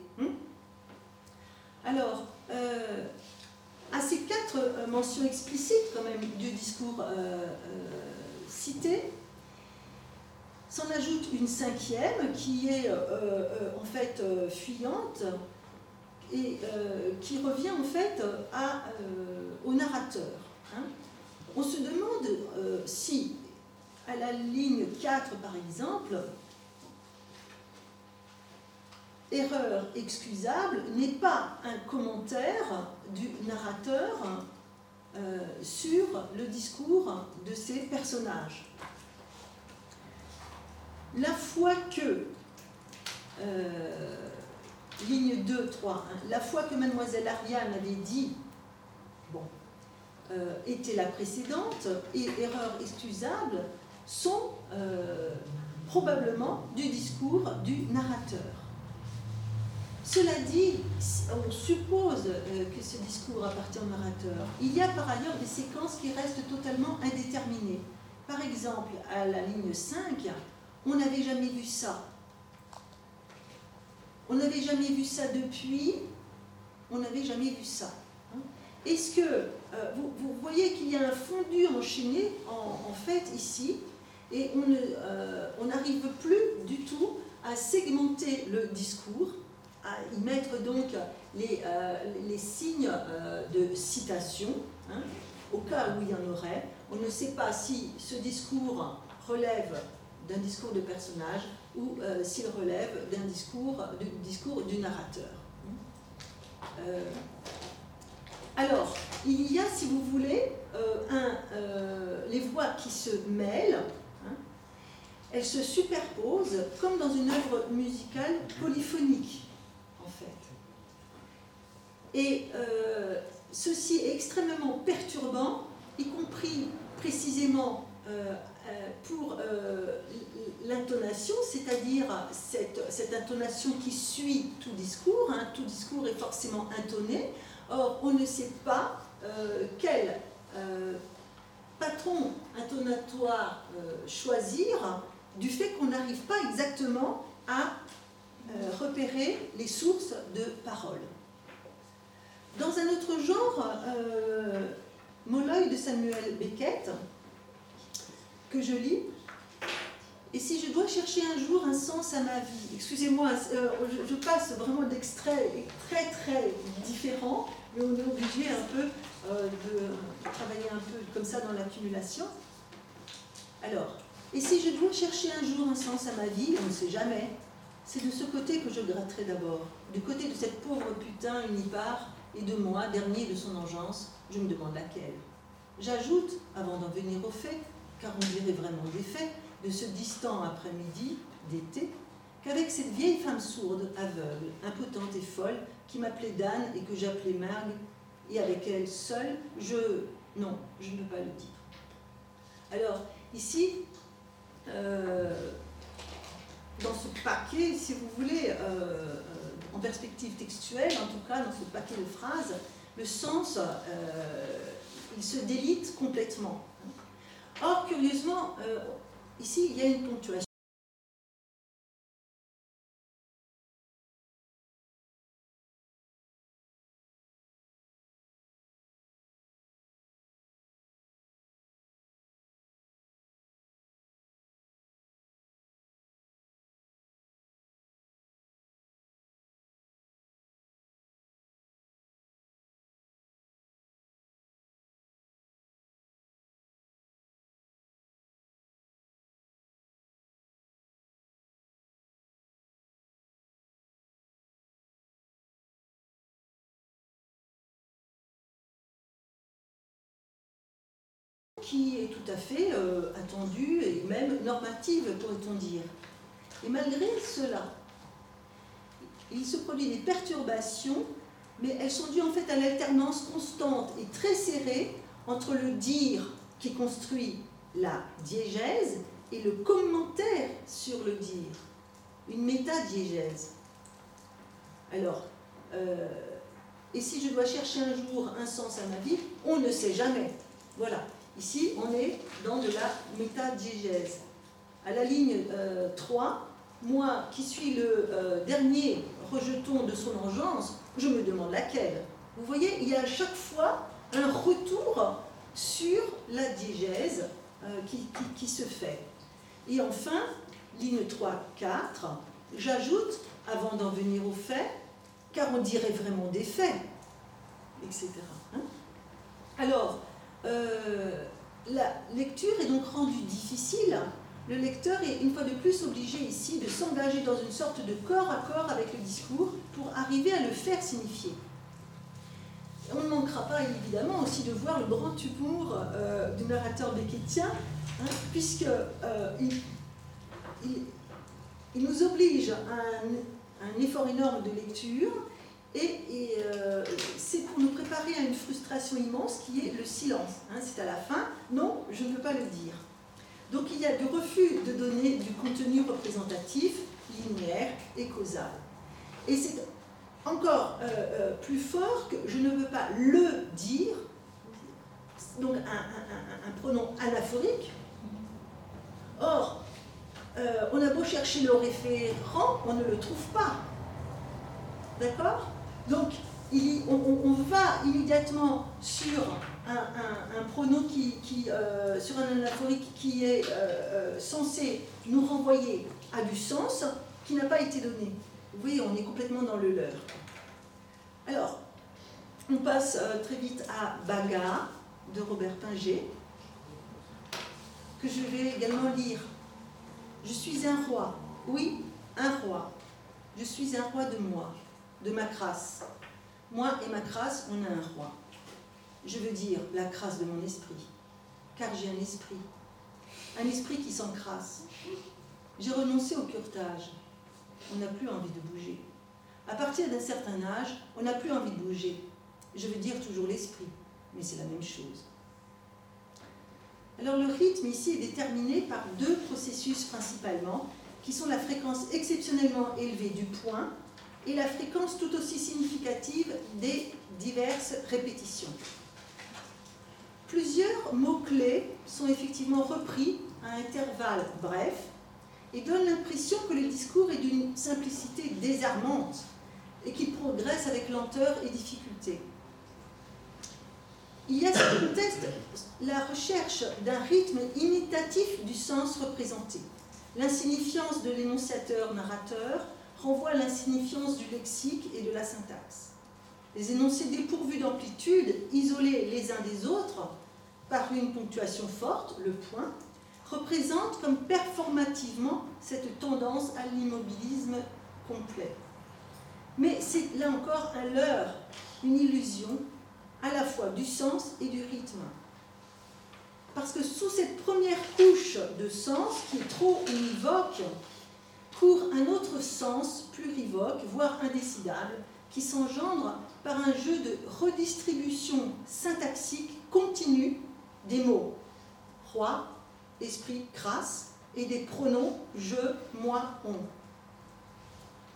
Alors, à ces 4 mentions explicites quand même du discours cité, s'en ajoute une 5e qui est en fait fuyante et qui revient en fait au narrateur. On se demande si, à la ligne 4 par exemple, erreur excusable n'est pas un commentaire du narrateur sur le discours de ses personnages. La fois que, ligne 2, 3, la fois que mademoiselle Ariane avait dit, était la précédente, et erreur excusable, sont probablement du discours du narrateur. Cela dit, on suppose que ce discours appartient au narrateur. Il y a par ailleurs des séquences qui restent totalement indéterminées. Par exemple, à la ligne 5, on n'avait jamais vu ça. On n'avait jamais vu ça depuis, on n'avait jamais vu ça. Est-ce que vous voyez qu'il y a un fondu enchaîné en fait ici, et on n'arrive plus du tout à segmenter le discours, à y mettre donc les signes de citation, au cas où il y en aurait. On ne sait pas si ce discours relève d'un discours de personnage ou s'il relève d'un discours du narrateur. Alors, il y a, si vous voulez, les voix qui se mêlent, elles se superposent comme dans une œuvre musicale polyphonique, en fait. Et ceci est extrêmement perturbant, y compris précisément pour l'intonation, c'est-à-dire cette intonation qui suit tout discours. Tout discours est forcément intoné. Or, on ne sait pas quel patron intonatoire choisir du fait qu'on n'arrive pas exactement à repérer les sources de paroles. Dans un autre genre, Molloy de Samuel Beckett, que je lis, et si je dois chercher un jour un sens à ma vie, excusez-moi, je passe vraiment d'extraits très très différents, mais on est obligé un peu de travailler un peu comme ça dans l'accumulation. Alors, et si je dois chercher un jour un sens à ma vie, on ne sait jamais, c'est de ce côté que je gratterai d'abord, du côté de cette pauvre putain unipare, et de moi, dernier de son engeance, je me demande laquelle. J'ajoute, avant d'en venir aux faits, car on dirait vraiment des faits, de ce distant après-midi d'été, qu'avec cette vieille femme sourde, aveugle, impotente et folle, qui m'appelait Dan et que j'appelais Margue, et avec elle seule, non, je ne peux pas le dire. Alors, ici, dans ce paquet, si vous voulez, en perspective textuelle, en tout cas dans ce paquet de phrases, le sens, il se délite complètement. Or, curieusement, ici, il y a une ponctuation. Qui est tout à fait attendue et même normative, pourrait-on dire. Et malgré cela, il se produit des perturbations, mais elles sont dues en fait à l'alternance constante et très serrée entre le dire qui construit la diégèse et le commentaire sur le dire, une métadiégèse. Alors, et si je dois chercher un jour un sens à ma vie, on ne sait jamais. Voilà. Ici, on est dans de la métadiégèse. À la ligne 3, moi qui suis le dernier rejeton de son engeance, je me demande laquelle. Vous voyez, il y a à chaque fois un retour sur la diégèse qui se fait. Et enfin, ligne 3, 4, j'ajoute, avant d'en venir aux faits, car on dirait vraiment des faits, etc. Alors, la lecture est donc rendue difficile. Le lecteur est une fois de plus obligé ici de s'engager dans une sorte de corps à corps avec le discours pour arriver à le faire signifier. On ne manquera pas évidemment aussi de voir le grand humour du narrateur beckettien, puisque il nous oblige à un effort énorme de lecture. Et c'est pour nous préparer à une frustration immense qui est le silence. C'est à la fin, non, je ne veux pas le dire. Donc il y a du refus de donner du contenu représentatif, linéaire et causal. Et c'est encore plus fort que je ne veux pas le dire, donc un pronom anaphorique. Or, on a beau chercher le référent, on ne le trouve pas. D'accord ? Donc, on va immédiatement sur un pronom sur un anaphorique qui est censé nous renvoyer à du sens qui n'a pas été donné. Vous voyez, on est complètement dans le leurre. Alors, on passe très vite à Baga de Robert Pinget, que je vais également lire. Je suis un roi, oui, un roi. Je suis un roi de moi, de ma crasse. Moi et ma crasse, on a un roi. Je veux dire la crasse de mon esprit, car j'ai un esprit qui s'encrasse. J'ai renoncé au curetage. On n'a plus envie de bouger. À partir d'un certain âge, on n'a plus envie de bouger. Je veux dire toujours l'esprit, mais c'est la même chose. Alors le rythme ici est déterminé par deux processus principalement, qui sont la fréquence exceptionnellement élevée du point et la fréquence tout aussi significative des diverses répétitions. Plusieurs mots-clés sont effectivement repris à intervalles brefs et donnent l'impression que le discours est d'une simplicité désarmante et qu'il progresse avec lenteur et difficulté. Il y a ce qui conteste la recherche d'un rythme imitatif du sens représenté. L'insignifiance de l'énonciateur-narrateur renvoie à l'insignifiance du lexique et de la syntaxe. Les énoncés dépourvus d'amplitude, isolés les uns des autres par une ponctuation forte, le point, représentent comme performativement cette tendance à l'immobilisme complet. Mais c'est là encore un leurre, une illusion, à la fois du sens et du rythme. Parce que sous cette première couche de sens, qui est trop univoque, court un autre sens plurivoque, voire indécidable, qui s'engendre par un jeu de redistribution syntaxique continue des mots roi, esprit, crasse, et des pronoms je, moi, on.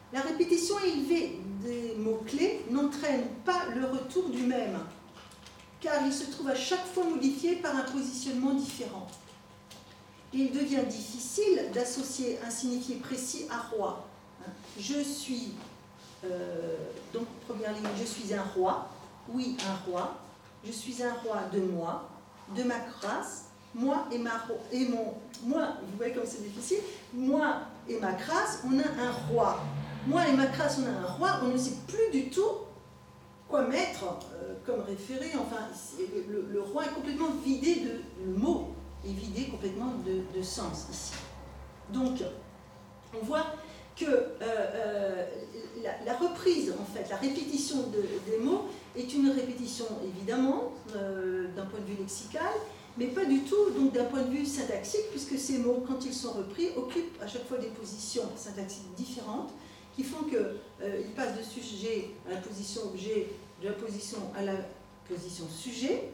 La répétition élevée des mots-clés n'entraîne pas le retour du même, car il se trouve à chaque fois modifié par un positionnement différent. Il devient difficile d'associer un signifié précis à roi. Je suis, donc première ligne, je suis un roi, oui un roi, je suis un roi de moi, de ma crasse, moi vous voyez comme c'est difficile, moi et ma crasse, on a un roi. Moi et ma crasse, on a un roi, on ne sait plus du tout quoi mettre comme référé. Enfin, le roi est complètement vidé le mot est vidé complètement de sens ici. Donc, on voit que la reprise, en fait, la répétition des mots est une répétition, évidemment, d'un point de vue lexical, mais pas du tout donc d'un point de vue syntaxique, puisque ces mots, quand ils sont repris, occupent à chaque fois des positions syntaxiques différentes, qui font qu'ils passent de sujet à la position objet, de la position à la position sujet.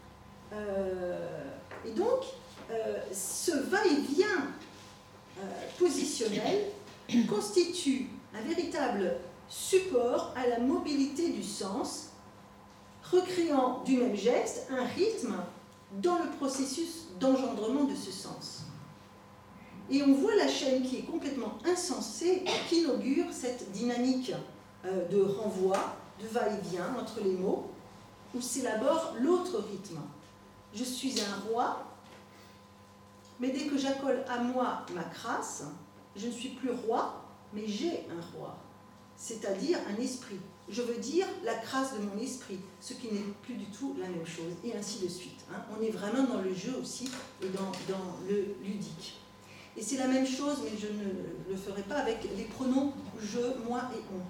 Et donc, ce va-et-vient positionnel constitue un véritable support à la mobilité du sens, recréant du même geste un rythme dans le processus d'engendrement de ce sens. Et on voit la chaîne qui est complètement insensée, qui inaugure cette dynamique de renvoi, de va-et-vient entre les mots, où s'élabore l'autre rythme. Je suis un roi, mais dès que j'accole à moi ma crasse, je ne suis plus roi, mais j'ai un roi, c'est-à-dire un esprit. Je veux dire la crasse de mon esprit, ce qui n'est plus du tout la même chose, et ainsi de suite. On est vraiment dans le jeu aussi, et dans le ludique. Et c'est la même chose, mais je ne le ferai pas avec les pronoms je, moi et on.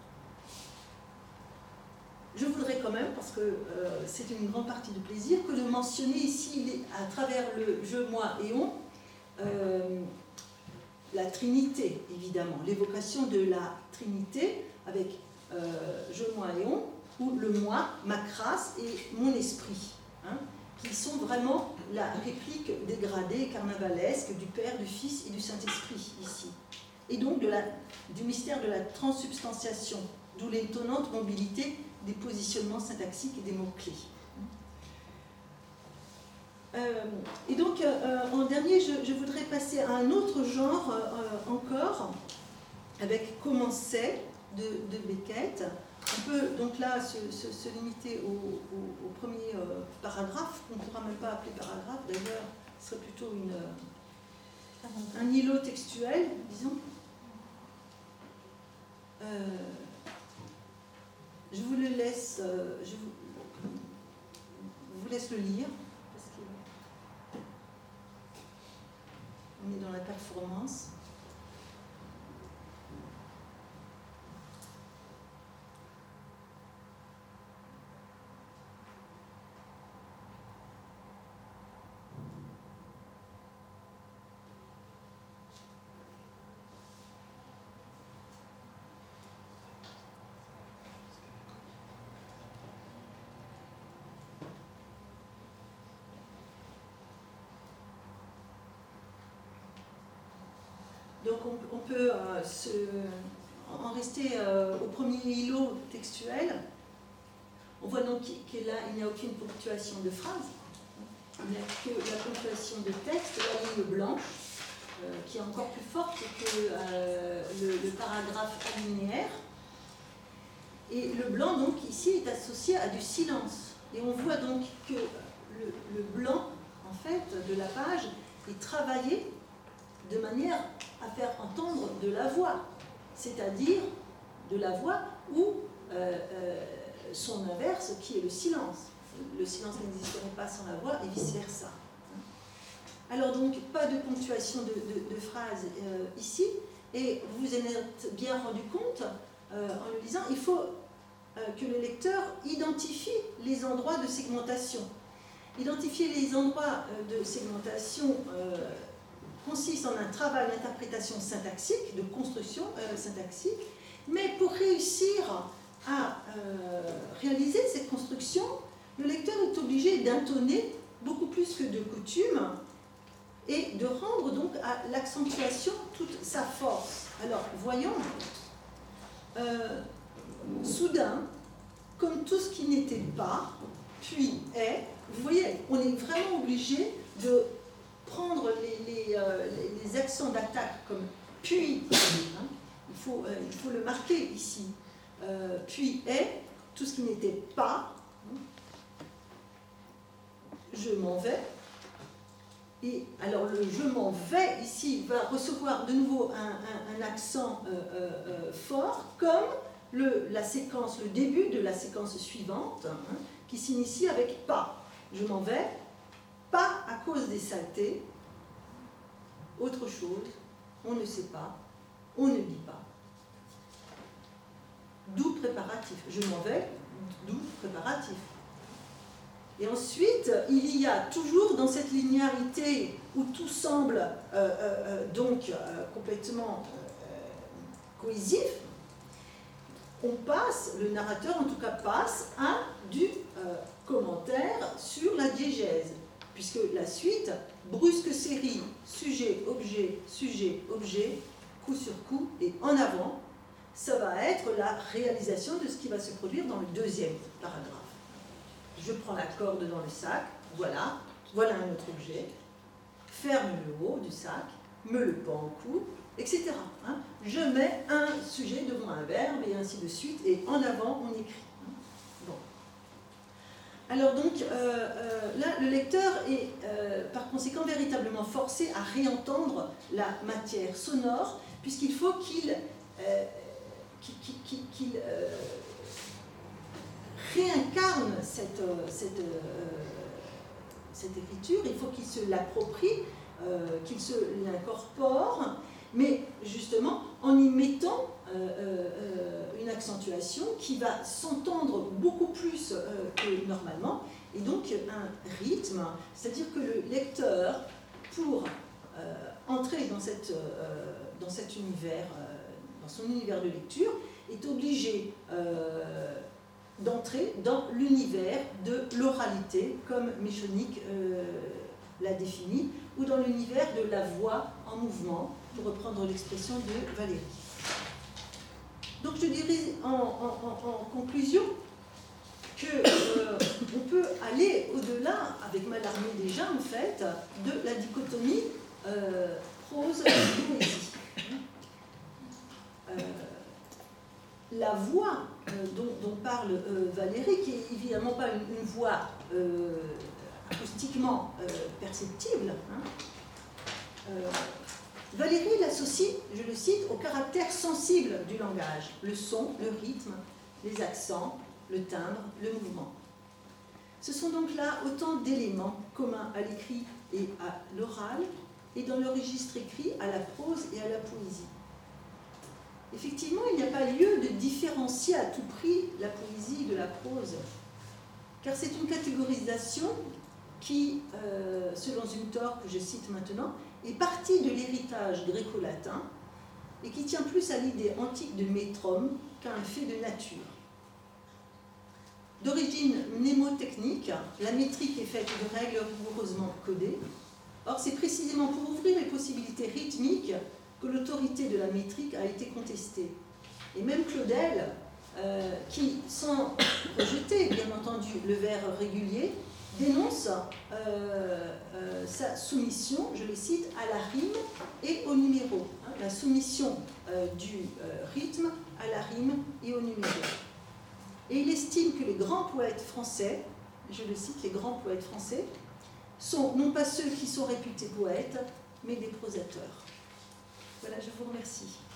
Je voudrais quand même, parce que c'est une grande partie de plaisir, que de mentionner ici, à travers le je, moi et on, la Trinité, évidemment, l'évocation de la Trinité avec je, moi et on, ou le moi, ma crasse et mon esprit, qui sont vraiment la réplique dégradée, carnavalesque du Père, du Fils et du Saint-Esprit ici. Et donc du mystère de la transsubstantiation, d'où l'étonnante mobilité des positionnements syntaxiques et des mots-clés. Et donc, en dernier, je voudrais passer à un autre genre encore, avec Comment c'est de Beckett. On peut donc là se limiter au premier paragraphe, qu'on ne pourra même pas appeler paragraphe, d'ailleurs, ce serait plutôt un îlot textuel, disons. Je vous le laisse, je vous laisse le lire, parce qu'on est dans la performance. Donc on peut en rester au premier îlot textuel. On voit donc qu'il n'y a aucune ponctuation de phrase, il n'y a que la ponctuation de texte, la ligne blanche, qui est encore plus forte que le paragraphe alinéaire. Et le blanc, donc, ici, est associé à du silence. Et on voit donc que le blanc, en fait, de la page est travaillé de manière à faire entendre de la voix, c'est-à-dire de la voix ou son inverse qui est le silence. Le silence n'existerait pas sans la voix et vice-versa. Alors donc, pas de ponctuation de phrase ici, et vous vous en êtes bien rendu compte en le lisant, il faut que le lecteur identifie les endroits de segmentation. Identifier les endroits de segmentation consiste en un travail d'interprétation syntaxique, de construction syntaxique, mais pour réussir à réaliser cette construction, le lecteur est obligé d'intonner beaucoup plus que de coutume et de rendre donc à l'accentuation toute sa force. Alors, voyons soudain, comme tout ce qui n'était pas, puis est, vous voyez, on est vraiment obligé de prendre les accents d'attaque comme puis, hein, il faut le marquer ici, puis est, tout ce qui n'était pas, hein, je m'en vais, et alors le je m'en vais ici va recevoir de nouveau un accent fort, comme la séquence, le début de la séquence suivante, hein, qui s'initie avec pas. Je m'en vais, pas à cause des saletés, autre chose, on ne sait pas, on ne dit pas. D'où préparatif. Je m'en vais, d'où préparatif. Et ensuite, il y a toujours dans cette linéarité où tout semble complètement cohésif, on passe, le narrateur en tout cas passe à du commentaire sur la diégèse, puisque la suite, brusque série, sujet, objet, coup sur coup et en avant, ça va être la réalisation de ce qui va se produire dans le deuxième paragraphe. Je prends la corde dans le sac, voilà un autre objet, ferme le haut du sac, me le pends au cou, etc. Hein. Je mets un sujet devant un verbe et ainsi de suite, et en avant on écrit. Bon. Alors donc, là, le lecteur est par conséquent véritablement forcé à réentendre la matière sonore, puisqu'il faut qu'il réincarne cette écriture, il faut qu'il se l'approprie, qu'il se l'incorpore, mais justement en y mettant une accentuation qui va s'entendre beaucoup plus que normalement, et donc un rythme, c'est-à-dire que le lecteur, pour entrer dans cet univers, dans son univers de lecture, est obligé d'entrer dans l'univers de l'oralité, comme Méchonic l'a défini, ou dans l'univers de la voix en mouvement, pour reprendre l'expression de Valérie. Donc je dirais en conclusion qu'on peut aller au-delà, avec Mallarmé déjà en fait, de la dichotomie prose-poésie. La voix dont parle Valérie, qui n'est évidemment pas une voix acoustiquement perceptible, hein, Valérie l'associe, je le cite, au caractère sensible du langage, le son, le rythme, les accents, le timbre, le mouvement. Ce sont donc là autant d'éléments communs à l'écrit et à l'oral, et dans le registre écrit à la prose et à la poésie. Effectivement, il n'y a pas lieu de différencier à tout prix la poésie de la prose, car c'est une catégorisation qui, selon Zumthor, que je cite maintenant, est partie de l'héritage gréco-latin et qui tient plus à l'idée antique de métrum qu'à un fait de nature. D'origine mnémotechnique, la métrique est faite de règles rigoureusement codées. Or, c'est précisément pour ouvrir les possibilités rythmiques que l'autorité de la métrique a été contestée. Et même Claudel, qui, sans rejeter, bien entendu, le vers régulier, dénonce sa soumission, je le cite, à la rime et au numéro. Hein, la soumission du rythme à la rime et au numéro. Et il estime que les grands poètes français, je le cite, les grands poètes français, sont non pas ceux qui sont réputés poètes, mais des prosateurs. Voilà, je vous remercie.